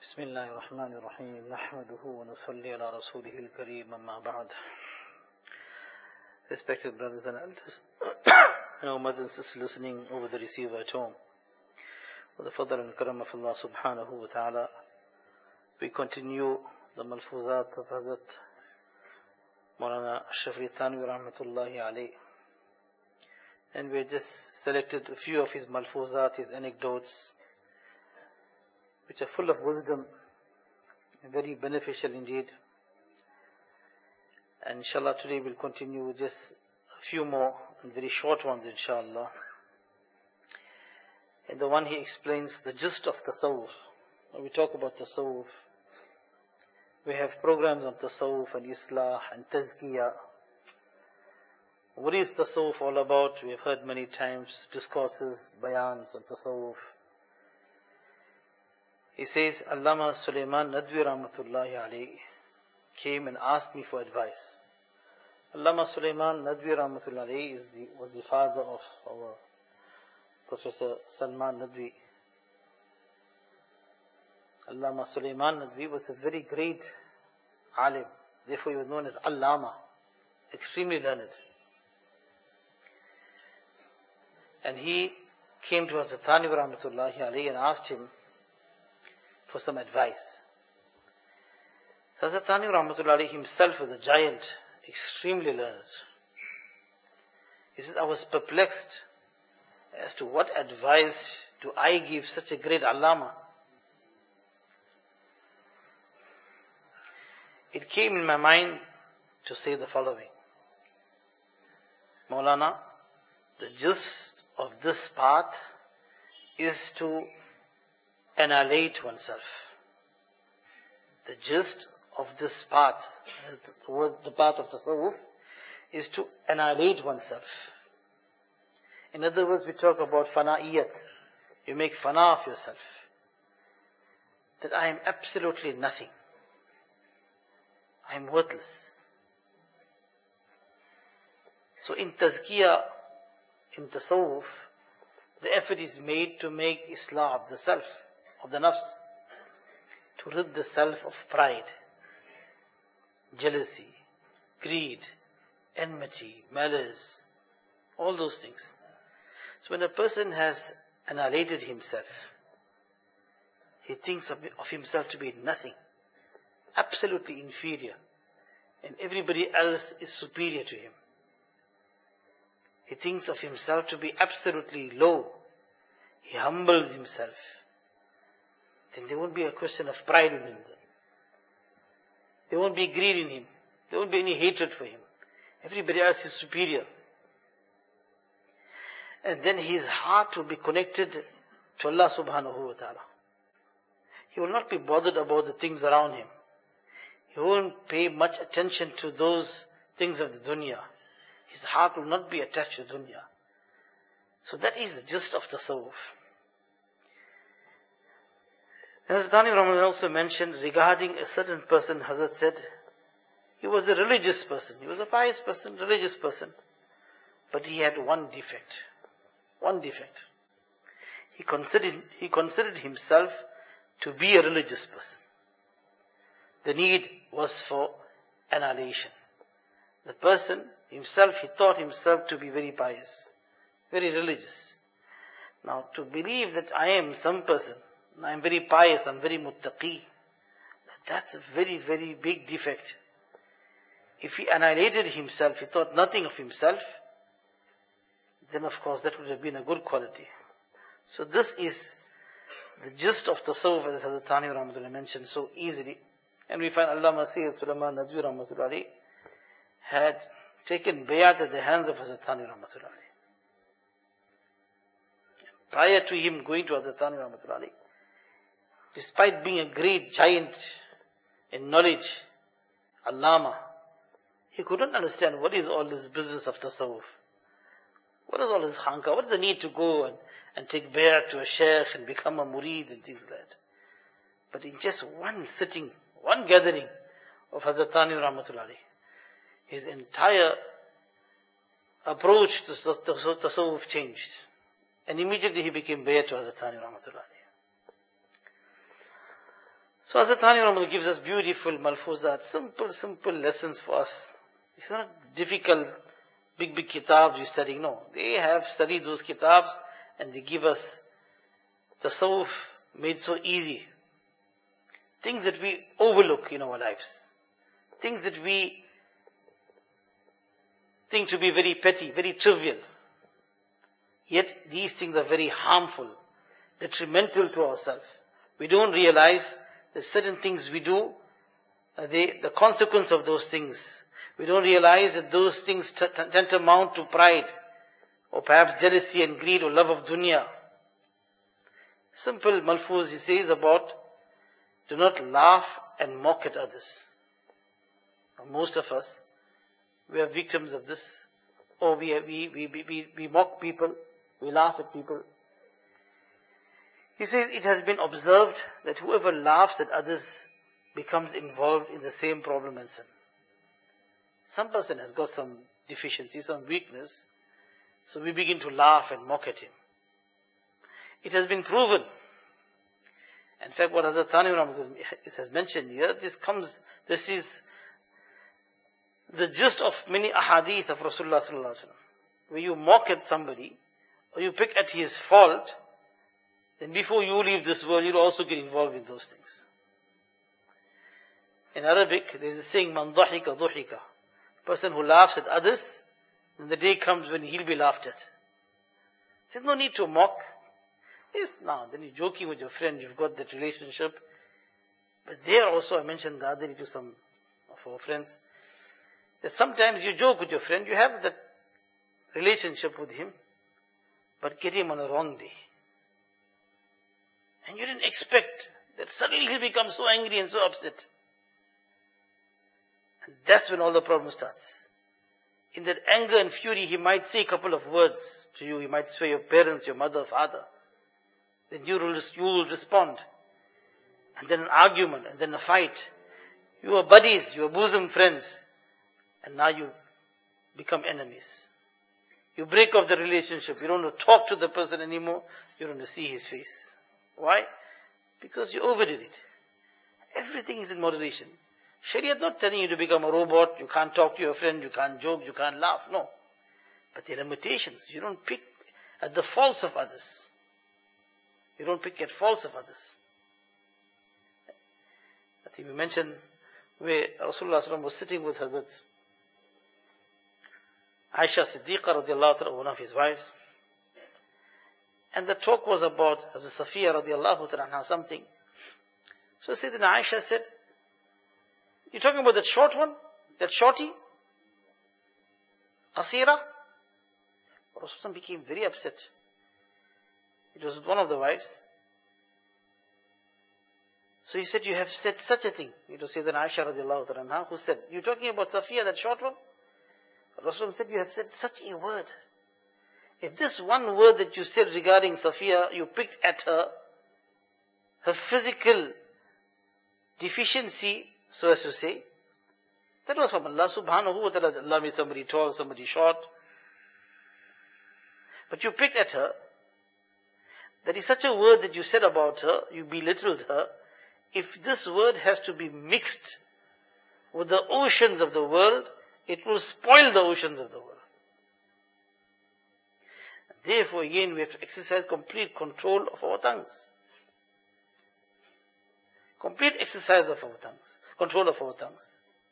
بسم الله الرحمن الرحيم نحمده ونصلي على رسوله الكريم أما بعد. Respected brothers and elders, and our mothers and sisters listening over the receiver at home, with the fadl and karam of Allah subhanahu wa ta'ala, we continue the malfuzat of Hazrat Maulana Ashraf Ali Thanwi rahmatullahi alayh, and we just selected a few of his malfuzat, his anecdotes, which are full of wisdom and very beneficial indeed. And inshallah today we'll continue with just a few more and very short ones inshallah. And the one he explains the gist of tasawwuf. When we talk about tasawwuf, we have programs on tasawwuf and islah and tazkiyah. What is tasawwuf all about? We have heard many times discourses, bayans on tasawwuf. He says, Allama Sulaiman Nadwi rahmatullahi alayhi came and asked me for advice. Allama Sulaiman Nadwi rahmatullahi alayhi was the father of our Professor Salman Nadwi. Allama Sulaiman Nadwi was a very great alim. Therefore he was known as Allama, extremely learned. And he came to Hazrat Thanwi rahmatullahi alayhi and asked him for some advice. Hazrat Thanwi rahmatullahi himself was a giant, extremely learned. He says, I was perplexed as to what advice do I give such a great allama. It came in my mind to say the following. Maulana, the gist of this path is to annihilate oneself. The gist of this path, the path of tasawwuf, is to annihilate oneself. In other words, we talk about fana'iyat. You make fana of yourself. That I am absolutely nothing. I am worthless. So in tazkiyah, in tasawwuf, the effort is made to make islah of the self, of the nafs, to rid the self of pride, jealousy, greed, enmity, malice, all those things. So when a person has annihilated himself, he thinks of himself to be nothing, absolutely inferior, and everybody else is superior to him. He thinks of himself to be absolutely low. He humbles himself. Then there won't be a question of pride in him. There won't be greed in him. There won't be any hatred for him. Everybody else is superior. And then his heart will be connected to Allah subhanahu wa ta'ala. He will not be bothered about the things around him. He won't pay much attention to those things of the dunya. His heart will not be attached to dunya. So that is the gist of tasawwuf. Hazrat Thanwi Rahman also mentioned regarding a certain person, Hazrat said, he was a religious person. He was a pious person, religious person. But he had one defect. One defect. He considered himself to be a religious person. The need was for annihilation. The person himself, he thought himself to be very pious, very religious. Now, to believe that I am some person, I am very pious, I am very muttaqi, that's a very, very big defect. If he annihilated himself, he thought nothing of himself, then of course that would have been a good quality. So this is the gist of tasawwuf, as Hazrat Thanwi rahmatullah mentioned so easily. And we find Allama Sayyid Sulaiman Nadwi rahmatullah had taken bayat at the hands of Hazrat Thanwi rahmatullah. Prior to him going to Hazrat Thanwi rahmatullah, despite being a great giant in knowledge, allama, he couldn't understand what is all this business of tasawwuf. What is all this khanka? What is the need to go and take bayat to a sheikh and become a murid and things like that? But in just one sitting, one gathering of Hazrat Thanwi rahmatullah, his entire approach to tasawwuf changed. And immediately he became bayat to Hazrat Thanwi rahmatullah. So Hazrat Thani Rahmatullah gives us beautiful malfuzat, simple lessons for us. It's not difficult, big kitabs you're studying. No, they have studied those kitabs and they give us tasawwuf made so easy. Things that we overlook in our lives. Things that we think to be very petty, very trivial. Yet these things are very harmful, detrimental to ourselves. We don't realize that certain things we do, the consequence of those things. We don't realize that those things tend to mount to pride, or perhaps jealousy and greed or love of dunya. Simple malfuz he says about, do not laugh and mock at others. Most of us, we are victims of this. Or we mock people, we laugh at people. He says it has been observed that whoever laughs at others becomes involved in the same problem and sin. Some person has got some deficiency, some weakness, so we begin to laugh and mock at him. It has been proven. In fact, what Hazrat Thani Rahmatullah has mentioned here, this is the gist of many ahadith of Rasulullah sallallahu alaihi wasallam. Where you mock at somebody, or you pick at his fault, then before you leave this world, you'll also get involved in those things. In Arabic, there's a saying, man dhahika dhuhika. Person who laughs at others, then the day comes when he'll be laughed at. There's no need to mock. Yes, now, then you're joking with your friend, you've got that relationship. But there also, I mentioned the other day to some of our friends, that sometimes you joke with your friend, you have that relationship with him, but get him on a wrong day. And you didn't expect that suddenly he'll become so angry and so upset. And that's when all the problem starts. In that anger and fury, he might say a couple of words to you. He might swear your parents, your mother, father. Then you will respond. And then an argument, and then a fight. You are buddies, you are bosom friends. And now you become enemies. You break off the relationship. You don't want to talk to the person anymore. You don't want to see his face. Why? Because you overdid it. Everything is in moderation. Sharia is not telling you to become a robot. You can't talk to your friend. You can't joke. You can't laugh. No. But there are limitations. You don't pick at the faults of others. You don't pick at faults of others. I think we mentioned where Rasulullah SAW was sitting with Hazrat Aisha Siddiqa radiallahu ta'ala, one of his wives. And the talk was about Hazrat Safiya radiallahu ta'ala, something. So Sayyidina Aisha said, you're talking about that short one? That shorty? Qasira? Rasulullah became very upset. It was one of the wives. So he said, you have said such a thing. It was Sayyidina Aisha radiallahu ta'ala, who said, you're talking about Safiya, that short one? Rasulullah said, you have said such a word. If this one word that you said regarding Safiya, you picked at her physical deficiency, so as to say, that was from Allah subhanahu wa ta'ala. Allah made somebody tall, somebody short. But you picked at her. That is such a word that you said about her, you belittled her. If this word has to be mixed with the oceans of the world, it will spoil the oceans of the world. Therefore, again, we have to exercise complete control of our tongues. Complete exercise of our tongues. Control of our tongues.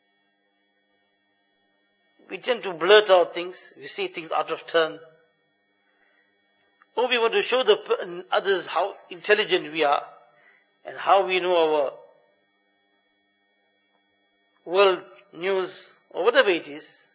We tend to blurt out things. We say things out of turn. Or we want to show the others how intelligent we are and how we know our world news or whatever it is.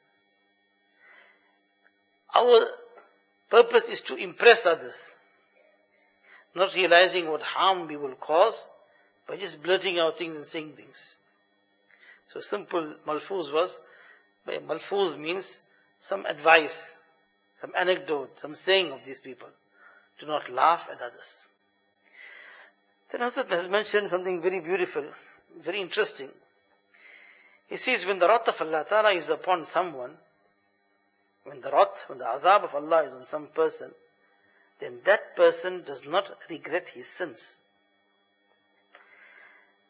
Our purpose is to impress others, not realizing what harm we will cause by just blurting out things and saying things. So simple malfuz was, malfuz means some advice, some anecdote, some saying of these people. Do not laugh at others. Then Hazrat has mentioned something very beautiful, very interesting. He says, when the wrath of Allah Ta'ala is upon someone, when the azab of Allah is on some person, then that person does not regret his sins.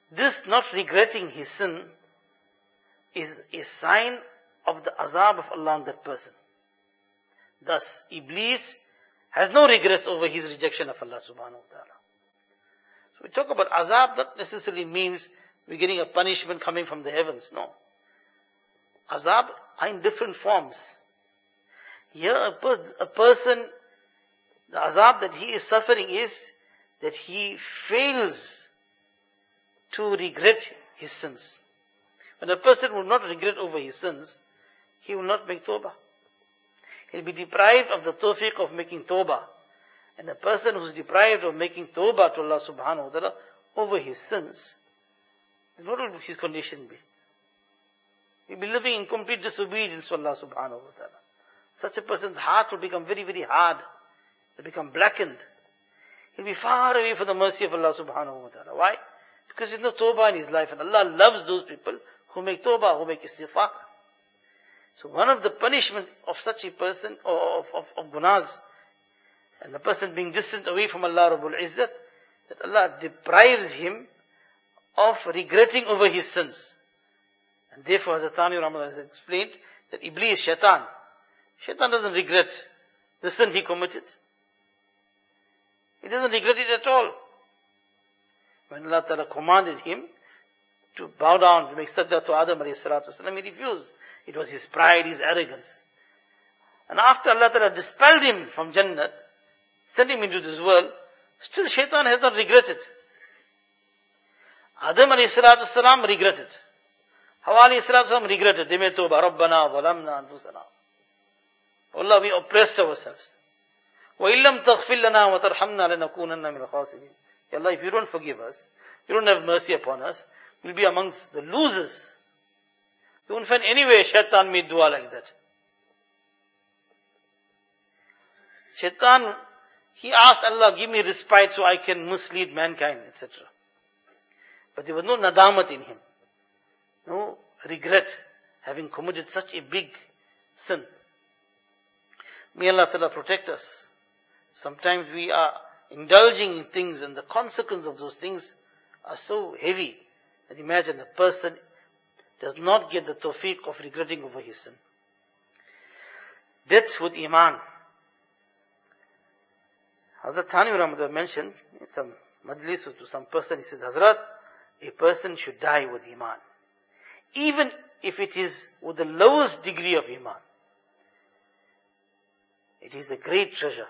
This not regretting his sin is a sign of the azab of Allah on that person. Thus, Iblis has no regrets over his rejection of Allah subhanahu wa ta'ala. So we talk about azab, not necessarily means we're getting a punishment coming from the heavens. No. Azab are in different forms. Here a person, the azab that he is suffering is that he fails to regret his sins. When a person will not regret over his sins, he will not make tawbah. He'll be deprived of the tawfiq of making tawbah. And a person who's deprived of making tawbah to Allah subhanahu wa ta'ala over his sins, what will his condition be? He'll be living in complete disobedience to Allah subhanahu wa ta'ala. Such a person's heart will become very, very hard. It will become blackened. He'll be far away from the mercy of Allah subhanahu wa ta'ala. Why? Because there's no tawbah in his life. And Allah loves those people who make tawbah, who make istighfar. So one of the punishments of such a person, of gunas, and the person being distant away from Allah Rabbul Izzat, that Allah deprives him of regretting over his sins. And therefore, as Thani Ramadan has explained, that Iblis, Shaitan doesn't regret the sin he committed. He doesn't regret it at all. When Allah Ta'ala commanded him to bow down, to make sajda to Adam alayhi salatu wasalam, he refused. It was his pride, his arrogance. And after Allah Ta'ala dispelled him from Jannat, sent him into this world, still Shaitan has not regretted. Adam alayhi salatu wasalam regretted. Hawa alayhi salatu wasalam regretted. They made tawbah. Rabbana zalamna anfusana. Allah, we oppressed ourselves. وَإِلَّمْ تَغْفِرْ لَنَا وَتَرْحَمْنَا لَنَكُونَنَّ مِنَ الْخَاسِرِينَ. Ya Allah, if you don't forgive us, you don't have mercy upon us, we'll be amongst the losers. You won't find anywhere Shaitan made dua like that. Shaitan, he asked Allah, give me respite so I can mislead mankind, etc. But there was no nadamat in him. No regret having committed such a big sin. May Allah Ta'ala protect us. Sometimes we are indulging in things and the consequence of those things are so heavy that imagine the person does not get the tawfiq of regretting over his sin. Death with Iman. Hazrat Thani Ramadan mentioned in some majlis to some person, he says, Hazrat, a person should die with Iman. Even if it is with the lowest degree of Iman. It is a great treasure.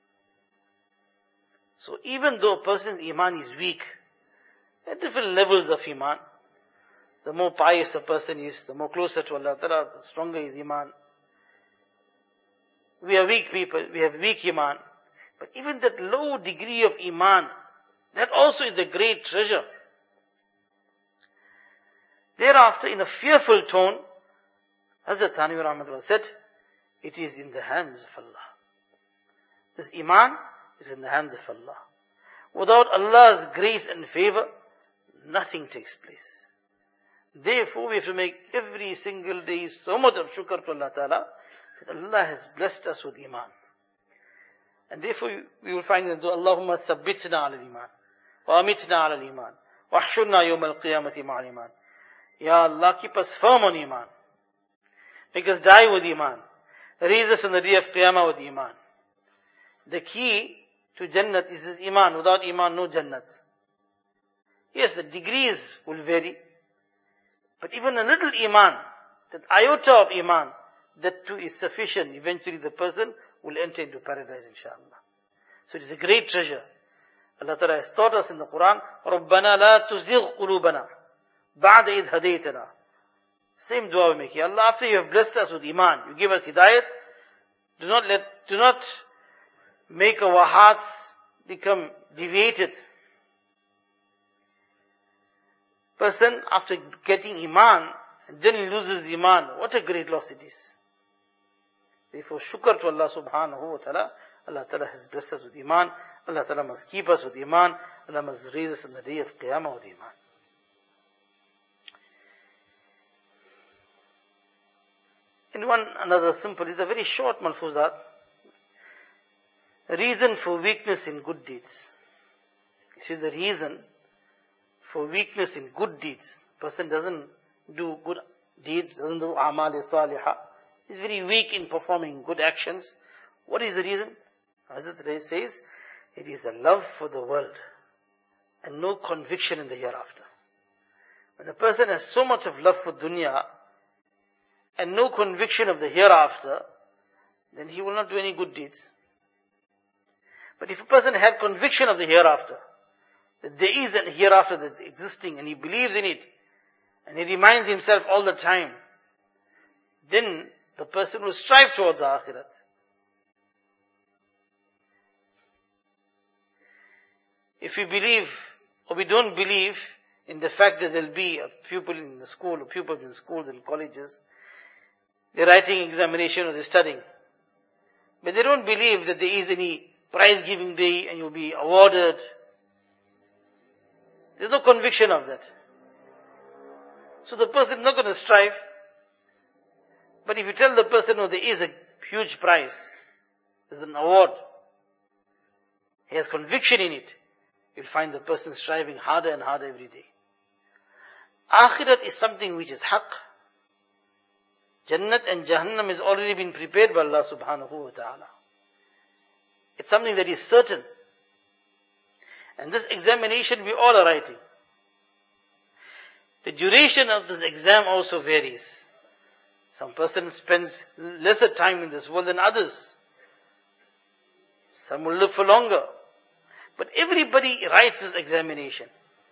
So even though a person's Iman is weak, at different levels of Iman, the more pious a person is, the more closer to Allah Ta'ala, the stronger his Iman. We are weak people, we have weak Iman. But even that low degree of Iman, that also is a great treasure. Thereafter, in a fearful tone, Hazrat Thani Rahmatullah said, it is in the hands of Allah. This Iman is in the hands of Allah. Without Allah's grace and favor, nothing takes place. Therefore, we have to make every single day so much of shukr to Allah Ta'ala, that Allah has blessed us with Iman. And therefore, we will find that Allahumma thabbitna ala al-Iman, wa amitna ala al-Iman, wa ahshurna yawm al-qiyamati ma'al Iman. Ya Allah, keep us firm on Iman. Make us die with Iman. Raise us on the day of Qiyamah with Iman. The key to Jannat is this Iman. Without Iman, no Jannat. Yes, the degrees will vary. But even a little Iman, that iota of Iman, that too is sufficient. Eventually the person will enter into paradise, inshallah. So it is a great treasure. Allah Ta'ala has taught us in the Quran, رَبَّنَا لَا تُزِغْ قُلُوبَنَا بَعْدَ إِذْ هَدَيْتَنَا. Same dua we make. Ya Allah, after you have blessed us with Iman, you give us Hidayat, do not make our hearts become deviated. Person, after getting Iman, and then he loses Iman, what a great loss it is. Therefore, shukr to Allah subhanahu wa ta'ala. Allah Ta'ala has blessed us with Iman. Allah Ta'ala must keep us with Iman. Allah must raise us on the day of Qiyamah with Iman. In another simple, it's a very short malfuzat. Reason for weakness in good deeds. This is the reason for weakness in good deeds. Person doesn't do good deeds, doesn't do amal salihah. He's very weak in performing good actions. What is the reason? Hazrat says, it is a love for the world and no conviction in the hereafter. When a person has so much of love for dunya and no conviction of the hereafter, then he will not do any good deeds. But if a person had conviction of the hereafter, that there is a hereafter that's existing and he believes in it, and he reminds himself all the time, then the person will strive towards the akhirat. If we believe or we don't believe in the fact that there will be a pupil in the school or pupils in schools and colleges, they're writing examination or they're studying, but they don't believe that there is any prize giving day and you'll be awarded, there's no conviction of that. So the person is not going to strive. But if you tell the person, no, there is a huge prize, there's an award, he has conviction in it, you'll find the person striving harder and harder every day. Akhirat is something which is haqq. Jannat and Jahannam has already been prepared by Allah subhanahu wa ta'ala. It's something that is certain. And this examination we all are writing. The duration of this exam also varies. Some person spends lesser time in this world than others. Some will live for longer. But everybody writes this examination.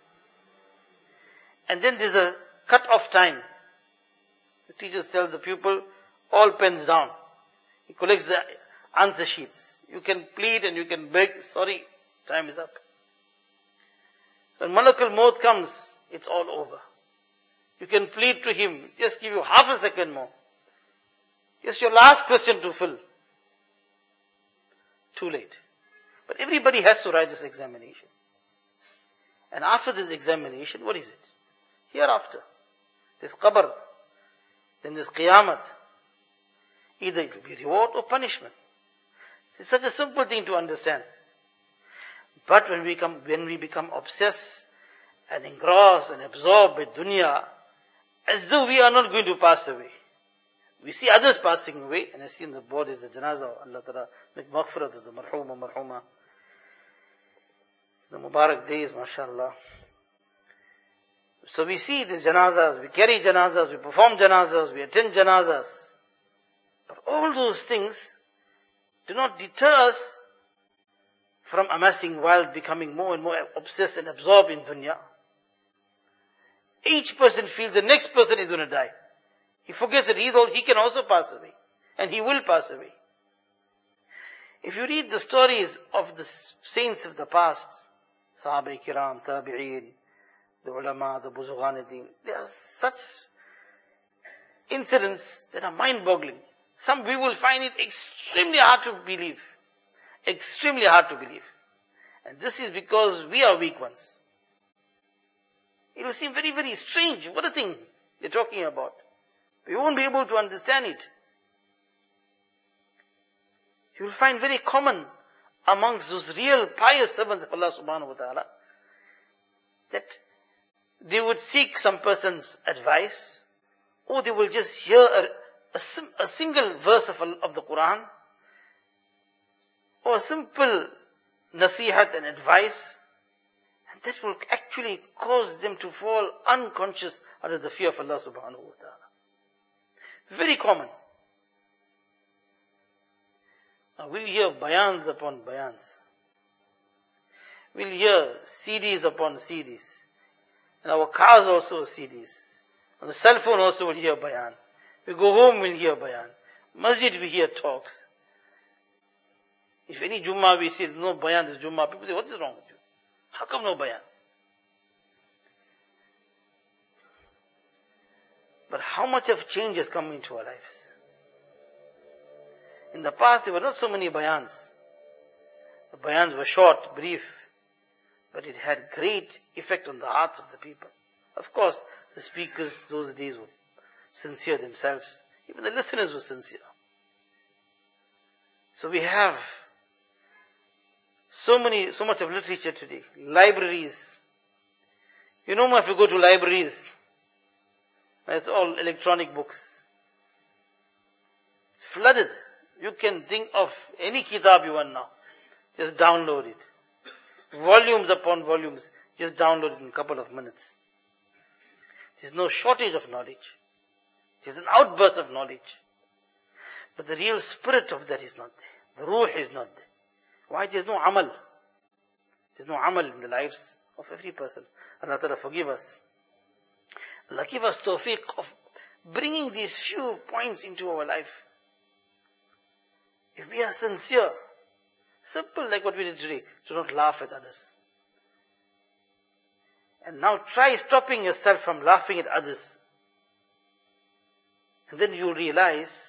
And then there's a cut-off time. The teacher tells the pupil, all pens down. He collects the answer sheets. You can plead and you can beg, sorry, time is up. When Malakul Maut comes, it's all over. You can plead to him, just give you half a second more. Just your last question to fill. Too late. But everybody has to write this examination. And after this examination, what is it? Hereafter. There's qabr. Then there's qiyamah. Either it will be reward or punishment. It's such a simple thing to understand. But when we become obsessed and engrossed and absorbed with dunya, as though we are not going to pass away. We see others passing away, and I see on the board is the janazah. Allah Ta'ala make maghfirat to the marhuma. The Mubarak days, mashallah. So we see these janazas, we carry janazas, we perform janazas, we attend janazas. But all those things do not deter us from amassing wealth, becoming more and more obsessed and absorbed in dunya. Each person feels the next person is going to die. He forgets that he can also pass away. And he will pass away. If you read the stories of the saints of the past, Sahaba Kiram, Tabi'een, the ulama, the Buzughan-e-Din, there are such incidents that are mind-boggling. Some we will find it extremely hard to believe. Extremely hard to believe. And this is because we are weak ones. It will seem very, very strange. What a thing they're talking about. We won't be able to understand it. You will find very common amongst those real pious servants of Allah subhanahu wa ta'ala that they would seek some person's advice, or they will just hear a single verse of the Quran, or a simple nasihat and advice, and that will actually cause them to fall unconscious under the fear of Allah subhanahu wa ta'ala. Very common. Now we'll hear bayans upon bayans. We'll hear CDs upon CDs. And our cars also are CDs. On the cell phone also we'll hear bayan. We go home, we'll hear bayan. Masjid, we hear talks. If any Jummah we see no bayan this Jummah, people say, what is wrong with you? How come no bayan? But how much of change has come into our lives? In the past, there were not so many bayans. The bayans were short, brief, but it had great effect on the hearts of the people. Of course, the speakers those days were sincere themselves. Even the listeners were sincere. So we have so much of literature today, libraries. You know, if you go to libraries, it's all electronic books. It's flooded. You can think of any kitab you want now. Just download it. Volumes upon volumes. Just download it in a couple of minutes. There's no shortage of knowledge. There's an outburst of knowledge. But the real spirit of that is not there. The ruh is not there. Why? There's no amal. There's no amal in the lives of every person. Allah Ta'ala forgive us. Allah give us tawfiq of bringing these few points into our life. If we are sincere, simple like what we did today, do not laugh at others. And now try stopping yourself from laughing at others. And then we'll realize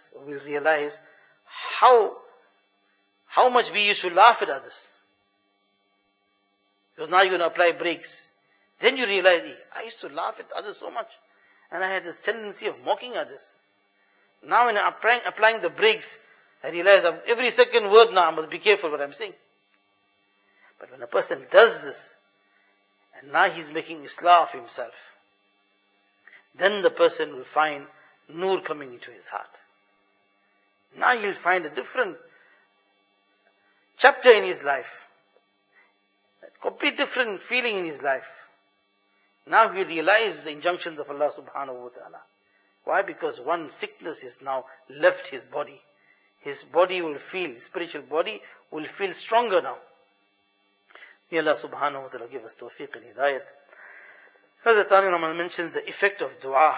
how much we used to laugh at others. Because now you're going to apply brakes. Then you realize, I used to laugh at others so much. And I had this tendency of mocking others. Now when I'm applying the brakes, I realize every second word now I must be careful what I'm saying. But when a person does this, and now he's making islah of himself, then the person will find nur coming into his heart. Now he'll find a different chapter in his life. A complete different feeling in his life. Now he realizes the injunctions of Allah subhanahu wa ta'ala. Why? Because one sickness is now left his body. His body will feel, his spiritual body will feel stronger now. May Allah subhanahu wa ta'ala give us tawfiq and hidayat. Hazrat Thani Rahman mentions the effect of dua.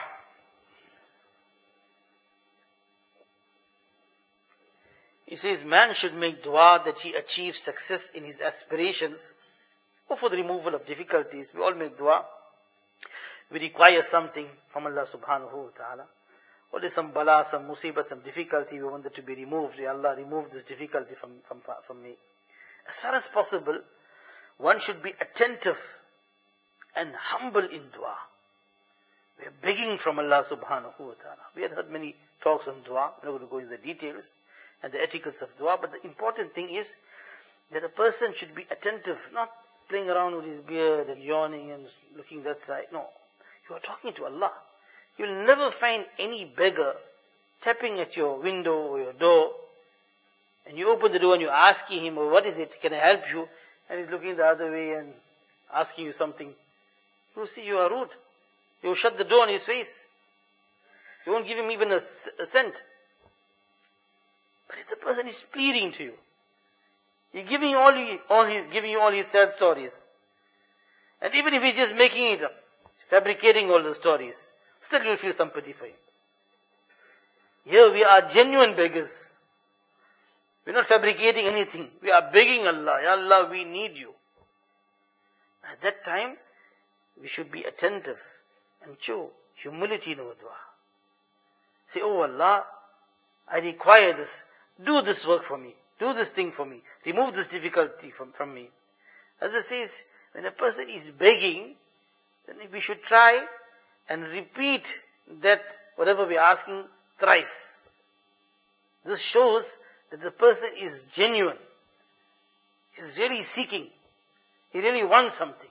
He says, man should make dua that he achieves success in his aspirations or for the removal of difficulties. We all make dua. We require something from Allah subhanahu wa ta'ala. Or there's some bala, some musibah, some difficulty, we want it to be removed. Ya Allah, remove this difficulty from me. As far as possible, one should be attentive and humble in dua. We are begging from Allah subhanahu wa ta'ala. We had heard many talks on dua. I'm not going to go into the details and the etiquettes of dua, but the important thing is that a person should be attentive, not playing around with his beard and yawning and looking that side. No, you are talking to Allah. You'll never find any beggar tapping at your window or your door, and you open the door and you're asking him, oh, what is it, can I help you? And he's looking the other way and asking you something. You see, you are rude. You shut the door on his face. You won't give him even a cent. But if the person is pleading to you, he's giving you all his sad stories. And even if he's just making it up, fabricating all the stories, still you'll feel sympathy for him. Here we are genuine beggars. We're not fabricating anything. We are begging Allah, Ya Allah, we need you. At that time, we should be attentive and show humility in our dua. Say, oh Allah, I require this. Do this work for me. Do this thing for me. Remove this difficulty from me. As it says, when a person is begging, then we should try and repeat that whatever we are asking thrice. This shows that the person is genuine. He's really seeking. He really wants something.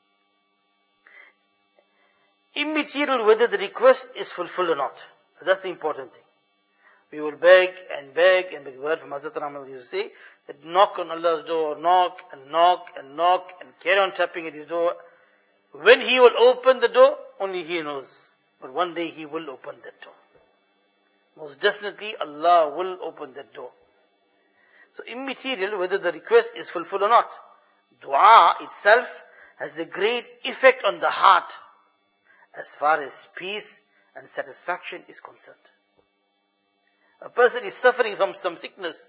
Immaterial whether the request is fulfilled or not. That's the important thing. We will beg and beg and beg. Word from Hazrat Rahman used to say that knock on Allah's door, knock and knock and knock and carry on tapping at his door. When he will open the door, only he knows. But one day he will open that door. Most definitely Allah will open that door. So immaterial whether the request is fulfilled or not. Dua itself has a great effect on the heart as far as peace and satisfaction is concerned. A person is suffering from some sickness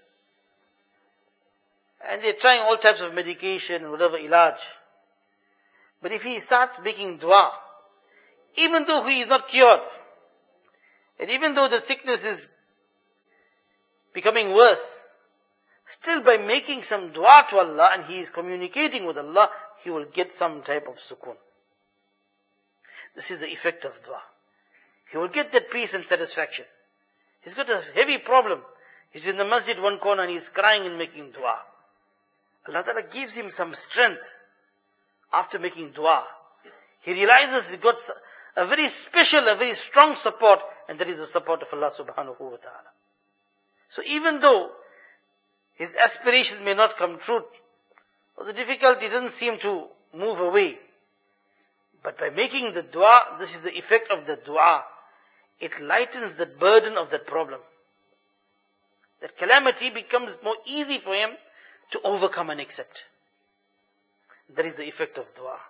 and they're trying all types of medication and whatever ilaj. But if he starts making dua, even though he is not cured, and even though the sickness is becoming worse, still by making some dua to Allah and he is communicating with Allah, he will get some type of sukoon. This is the effect of dua. He will get that peace and satisfaction. He's got a heavy problem. He's in the masjid one corner and he's crying and making dua. Allah Ta'ala gives him some strength after making dua. He realizes he got a very special, a very strong support, and that is the support of Allah subhanahu wa ta'ala. So even though his aspirations may not come true, or the difficulty doesn't seem to move away, but by making the dua, this is the effect of the dua, it lightens the burden of that problem. That calamity becomes more easy for him to overcome and accept. That is the effect of dua.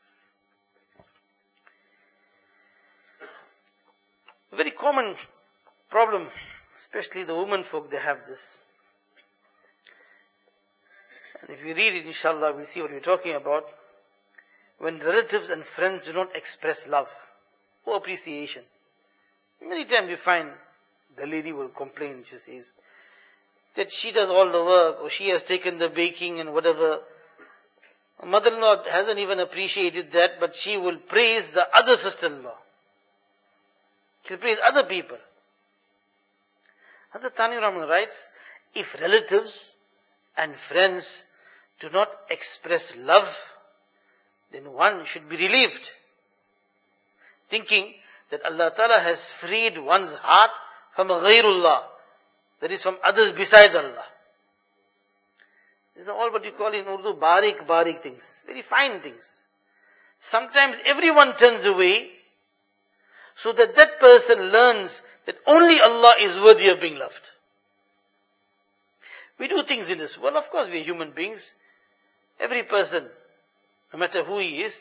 A very common problem, especially the women folk, they have this. And if you read it, inshallah, we'll see what we're talking about. When relatives and friends do not express love or appreciation. Many times you find the lady will complain, she says, that she does all the work, or she has taken the baking and whatever. Her mother-in-law hasn't even appreciated that, but she will praise the other sister-in-law. She'll praise other people. Hazrat Thani Rahman writes, if relatives and friends do not express love, then one should be relieved, thinking that Allah Ta'ala has freed one's heart from ghayrullah, that is from others besides Allah. These are all what you call in Urdu barik things, very fine things. Sometimes everyone turns away so that that person learns that only Allah is worthy of being loved. We do things in this world, of course we are human beings. Every person, no matter who he is,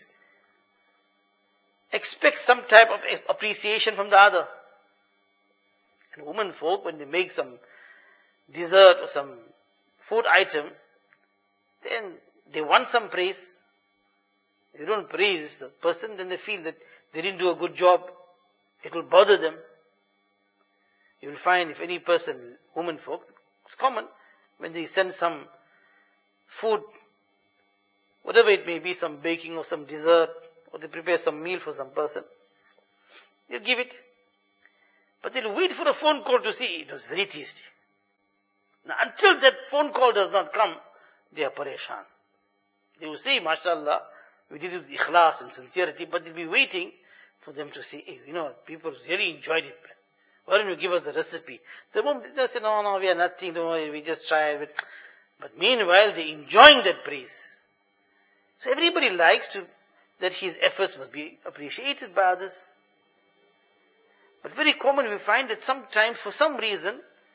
expects some type of appreciation from the other. And women folk, when they make some dessert or some food item, then they want some praise. If you don't praise the person, then they feel that they didn't do a good job. It will bother them. You will find if any person, women folk, it's common, when they send some food, whatever it may be, some baking or some dessert, or they prepare some meal for some person, they'll give it. But they'll wait for a phone call to see it was very tasty. Now until that phone call does not come, they are pareshan. They will say, mashallah, we did it with ikhlas and sincerity, but they'll be waiting for them to say, hey, people really enjoyed it. Why don't you give us the recipe? The moment they say, no, we are nothing, don't worry, we just tried it. But meanwhile, they're enjoying that praise. So everybody likes that his efforts must be appreciated by others. But very common we find that sometimes, for some reason,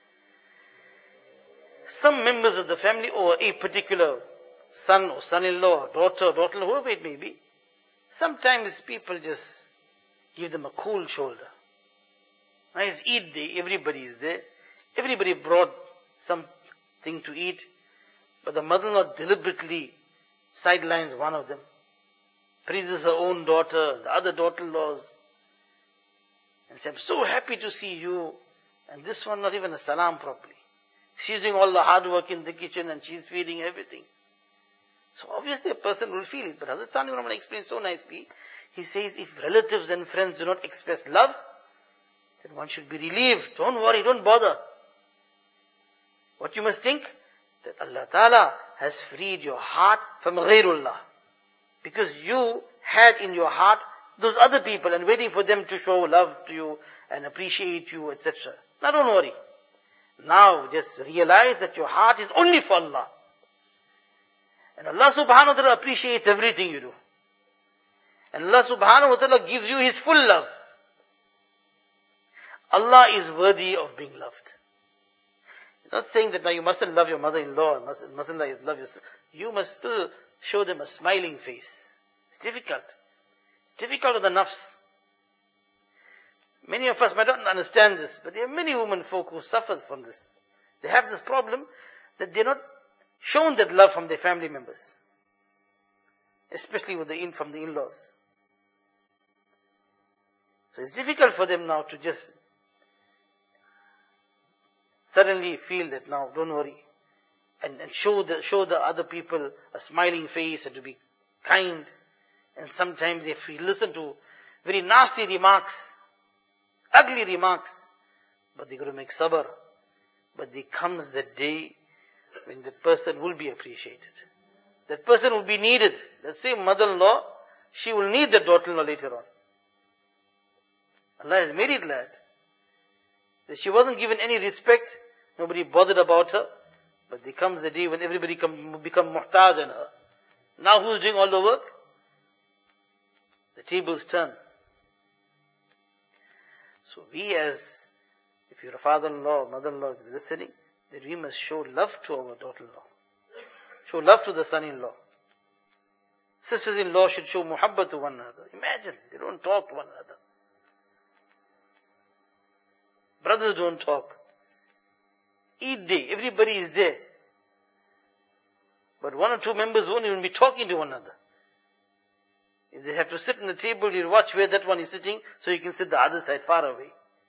some members of the family or a particular son or son-in-law, daughter-in-law, whoever it may be, sometimes people just give them a cold shoulder. Now it's Eid day, everybody is there. Everybody brought something to eat, but the mother-in-law deliberately sidelines one of them, praises her own daughter, the other daughter-in-laws, and says, I'm so happy to see you, and this one not even a salam properly. She's doing all the hard work in the kitchen and she's feeding everything. So obviously a person will feel it, but Hazrat Thani Rahman explains so nicely. He says, if relatives and friends do not express love, then one should be relieved. Don't worry, don't bother. What you must think? That Allah Ta'ala has freed your heart from ghayrullah. Because you had in your heart those other people and waiting for them to show love to you and appreciate you, etc. Now don't worry. Now just realize that your heart is only for Allah. And Allah subhanahu wa ta'ala appreciates everything you do. And Allah subhanahu wa ta'ala gives you His full love. Allah is worthy of being loved. He's not saying that now you mustn't love your mother-in-law, mustn't love yourself. You must still show them a smiling face. It's difficult. Difficult with the nafs. Many of us might not understand this, but there are many women folk who suffer from this. They have this problem that they're not shown that love from their family members. Especially from the in-laws. So it's difficult for them now to just suddenly feel that now, don't worry. And show the other people a smiling face and to be kind. And sometimes if we listen to very nasty remarks, ugly remarks, but they're going to make sabr. But there comes that day when the person will be appreciated. That person will be needed. That same mother-in-law, she will need that daughter-in-law later on. Allah has made it glad. That she wasn't given any respect, nobody bothered about her, but there comes the day when everybody become muhtaj on her. Now who's doing all the work? The tables turn. So we as, if you're a father-in-law or mother-in-law is listening, that we must show love to our daughter-in-law. Show love to the son-in-law. Sisters-in-law should show muhabbat to one another. Imagine, they don't talk to one another. Brothers don't talk. Eid day, everybody is there. But one or two members won't even be talking to one another. If they have to sit on the table, you watch where that one is sitting, so you can sit the other side far away.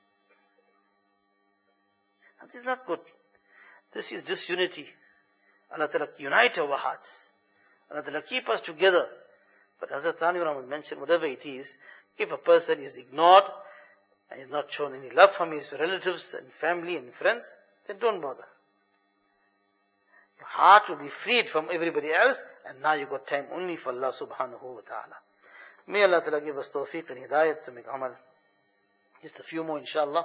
And this is not good. This is disunity. Allah Ta'ala unite our hearts. Allah Ta'ala keep us together. But Hazrat Thani Rahman mentioned, whatever it is, if a person is ignored, and is not shown any love from his relatives and family and friends, then don't bother. Your heart will be freed from everybody else, and now you got time only for Allah subhanahu wa ta'ala. May Allah Ta'ala give us tawfiq and hidayat to make amal. Just a few more inshallah.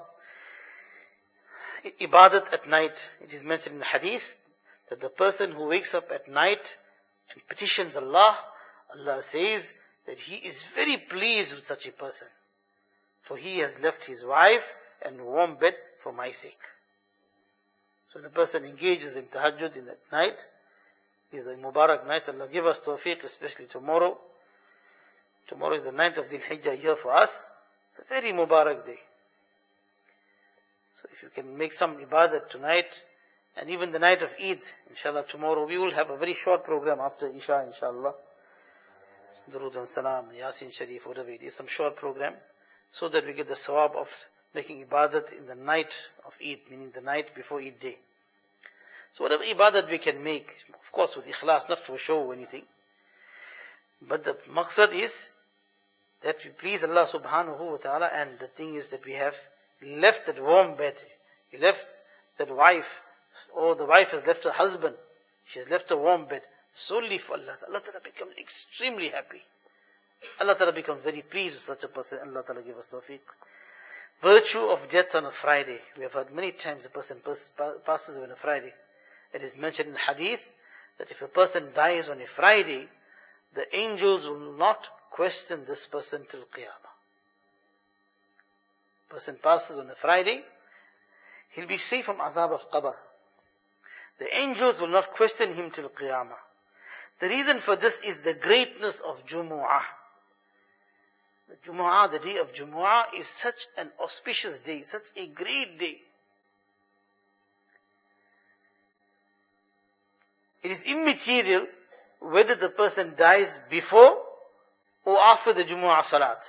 Ibadat at night. It is mentioned in the hadith that the person who wakes up at night and petitions Allah, Allah says that He is very pleased with such a person. For he has left his wife and warm bed for my sake. So the person engages in tahajjud in that night. It is a Mubarak night. Allah give us tawfiq, especially tomorrow. Tomorrow is the 9th of Dhul Hijjah here for us. It's a very Mubarak day. So if you can make some ibadat tonight, and even the night of Eid, inshallah tomorrow, we will have a very short program after Isha, inshallah. Durood and Salam, Yasin Sharif, whatever it is, some short program. So that we get the sawab of making ibadat in the night of Eid, meaning the night before Eid day. So whatever ibadat we can make, of course with ikhlas, not for show or anything. But the maqsad is that we please Allah subhanahu wa ta'ala, and the thing is that we have left that warm bed. We left that wife, or the wife has left her husband. She has left a warm bed solely for Allah. Allah Ta'ala becomes extremely happy. Allah Ta'ala becomes very pleased with such a person. Allah Ta'ala give us tawfiq. Virtue of death on a Friday. We have heard many times a person passes away on a Friday. It is mentioned in the hadith that if a person dies on a Friday, the angels will not question this person till Qiyamah. Person passes on a Friday, he'll be safe from azab of qabr. The angels will not question him till Qiyamah. The reason for this is the greatness of Jumu'ah. The Jumu'ah, the day of Jumu'ah, is such an auspicious day, such a great day. It is immaterial whether the person dies before or after the Jumu'ah Salat.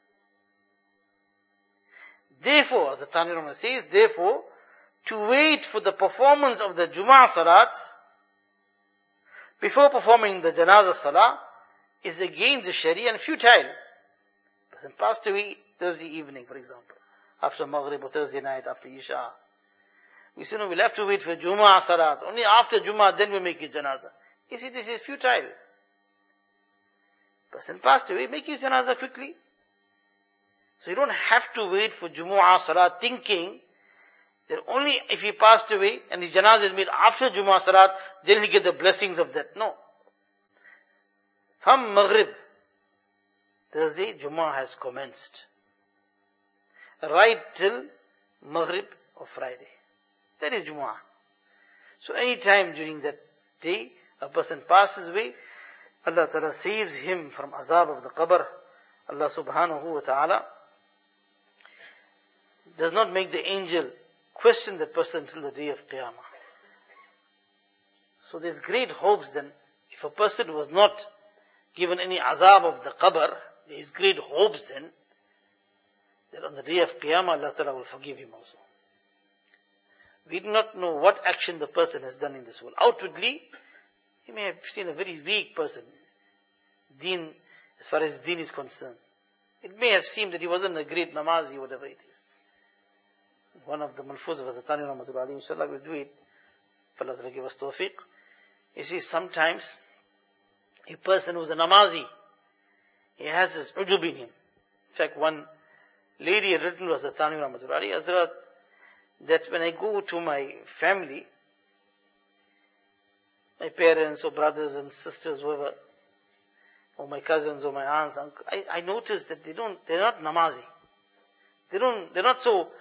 Therefore, as the Thani Rahman says, therefore, to wait for the performance of the Jumu'ah Salat before performing the Janazah Salah is against the Sharia and futile. Person passed away Thursday evening, for example, after Maghrib or Thursday night, after Isha. We say, no, we'll have to wait for Jumu'ah Salat. Only after Jumu'ah, then we make it Janazah. You see, this is futile. Person passed away, make his Janazah quickly. So you don't have to wait for Jumu'ah Salat thinking that only if he passed away and his Janazah is made after Jumu'ah Salat, then he'll get the blessings of that. No. From Maghrib, Thursday, Jumu'ah has commenced. Right till Maghrib of Friday. That is Jumu'ah. So any time during that day, a person passes away, Allah Ta'ala saves him from azab of the qabr. Allah subhanahu wa ta'ala does not make the angel question that person till the day of Qiyamah. So there's great hopes then, if a person was not given any azab of the qabr, there is great hopes then, that on the day of Qiyamah, Allah Ta'ala will forgive him also. We do not know what action the person has done in this world. Outwardly, he may have seen a very weak person, deen, as far as deen is concerned. It may have seemed that he wasn't a great namazi, whatever it is. One of the malfuz of Hazrat Thani Rahmatullah alayhi, inshallah we'll do it. Allah Ta'ala give us tawfiq. You see, sometimes a person who's a namazi, He has this ujub in him. In fact, one lady had written to Hazrat Thanwi Rahmatullahi, Hazrat, that when I go to my family, my parents or brothers and sisters, whoever, or my cousins or my aunts, uncles, I notice that they're not namazi. They don't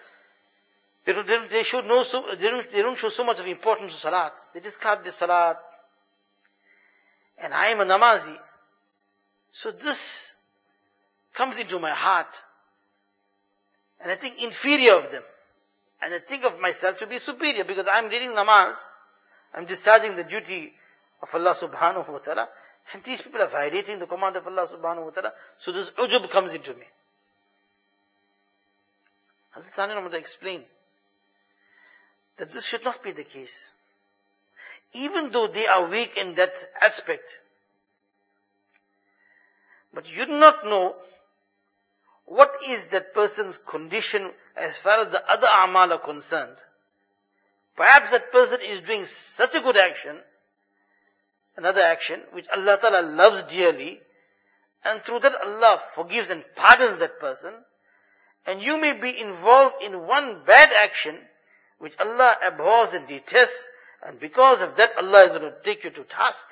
show so much of importance to salat. They discard the salat. And I am a namazi. So this comes into my heart. And I think inferior of them. And I think of myself to be superior because I'm reading namaz. I'm discharging the duty of Allah subhanahu wa ta'ala. And these people are violating the command of Allah subhanahu wa ta'ala. So this ujub comes into me. Hazrat Thani Rahmatullah explained that this should not be the case. Even though they are weak in that aspect. But you do not know what is that person's condition as far as the other a'mal are concerned. Perhaps that person is doing such a good action, another action, which Allah Ta'ala loves dearly, and through that Allah forgives and pardons that person, and you may be involved in one bad action, which Allah abhors and detests, and because of that Allah is going to take you to task.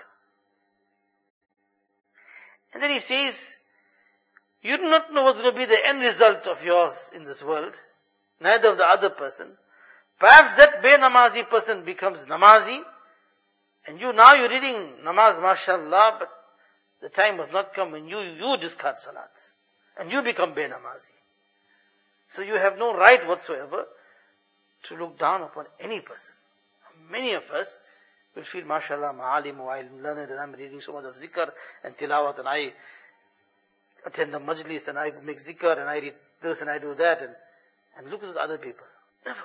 And then he says, you do not know what's going to be the end result of yours in this world, neither of the other person. Perhaps that be-namazi person becomes namazi, and you're reading namaz, mashallah, but the time has not come when you discard salat, and you become be-namazi. So you have no right whatsoever to look down upon any person. Many of us will feel, mashallah, ma'alim, I'm learned, and I'm reading so much of zikr and tilawat, and I attend a majlis, and I make zikr, and I read this, and I do that, and look at the other people. Never.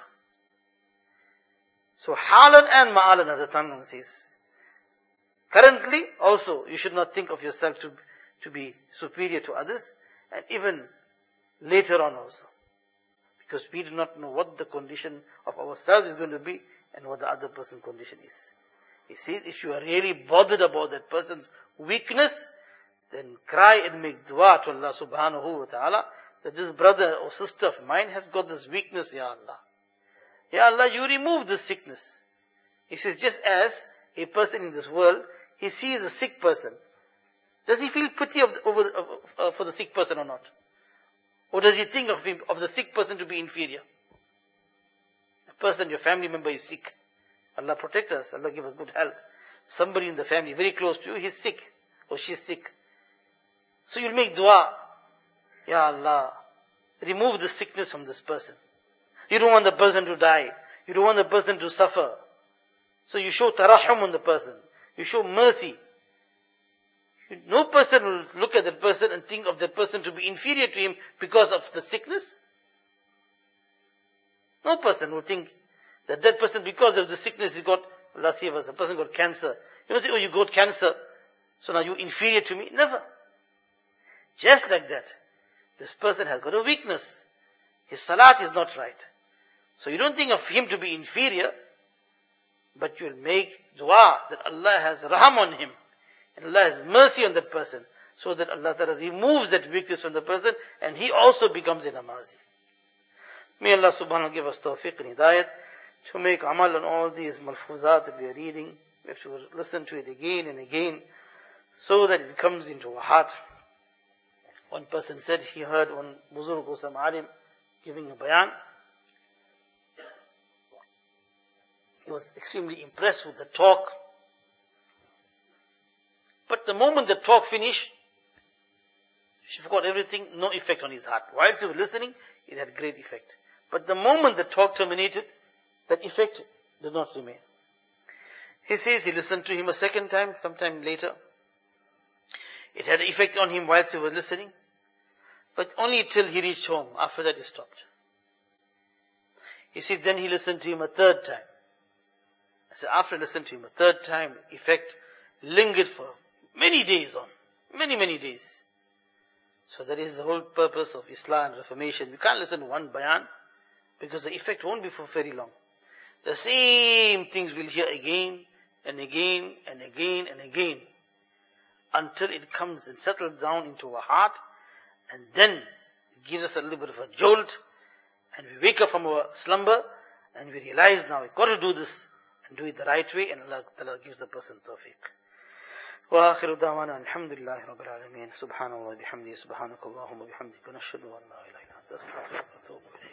So, halan and ma'alan, as the Tanam says. Currently, also, you should not think of yourself to be superior to others, and even later on also. Because we do not know what the condition of ourselves is going to be, and what the other person's condition is. You see, if you are really bothered about that person's weakness, then cry and make dua to Allah subhanahu wa ta'ala, that this brother or sister of mine has got this weakness, Ya Allah. Ya Allah, you remove this sickness. He says, just as a person in this world, he sees a sick person. Does he feel pity for the sick person or not? Or does he think of the sick person to be inferior? A person, your family member is sick. Allah protect us. Allah give us good health. Somebody in the family, very close to you, he's sick. Or she's sick. So you'll make dua. Ya Allah, remove the sickness from this person. You don't want the person to die. You don't want the person to suffer. So you show tarahum on the person. You show mercy. No person will look at that person and think of that person to be inferior to him because of the sickness. No person will think that person, because of the sickness he got, Allah save us, a person got cancer. You don't say, oh, you got cancer, so now you're inferior to me. Never. Just like that, this person has got a weakness. His salat is not right. So you don't think of him to be inferior, but you'll make dua that Allah has raham on him, and Allah has mercy on that person, so that Allah Ta'ala removes that weakness from the person, and he also becomes a namazi. May Allah subhanahu wa ta'ala give us tawfiq and hidayat to make amal on all these malfuzat that we are reading. We have to listen to it again and again, so that it comes into our heart. One person said he heard one Buzurg or some alim giving a bayan. He was extremely impressed with the talk. But the moment the talk finished, she forgot everything, no effect on his heart. Whilst he was listening, it had great effect. But the moment the talk terminated, that effect did not remain. He says he listened to him a second time, sometime later. It had effect on him whilst he was listening, but only till he reached home. After that, he stopped. He says then he listened to him a third time. I said, after listening to him a third time, effect lingered for many days on. Many, many days. So that is the whole purpose of Islam and Reformation. You can't listen to one bayan, because the effect won't be for very long. The same things we'll hear again, and again, and again, and again. until it comes and settles down into our heart, and then it gives us a little bit of a jolt, and we wake up from our slumber, and we realize now we've got to do this, and do it the right way, and Allah gives the person tawfiq. وآخر دعوانا الحمد لله رب العالمين سبحان الله بحمده سبحانك اللهم وبحمدك نشهد أن لا إله إلا أنت أستغفرك وأتوب إليك.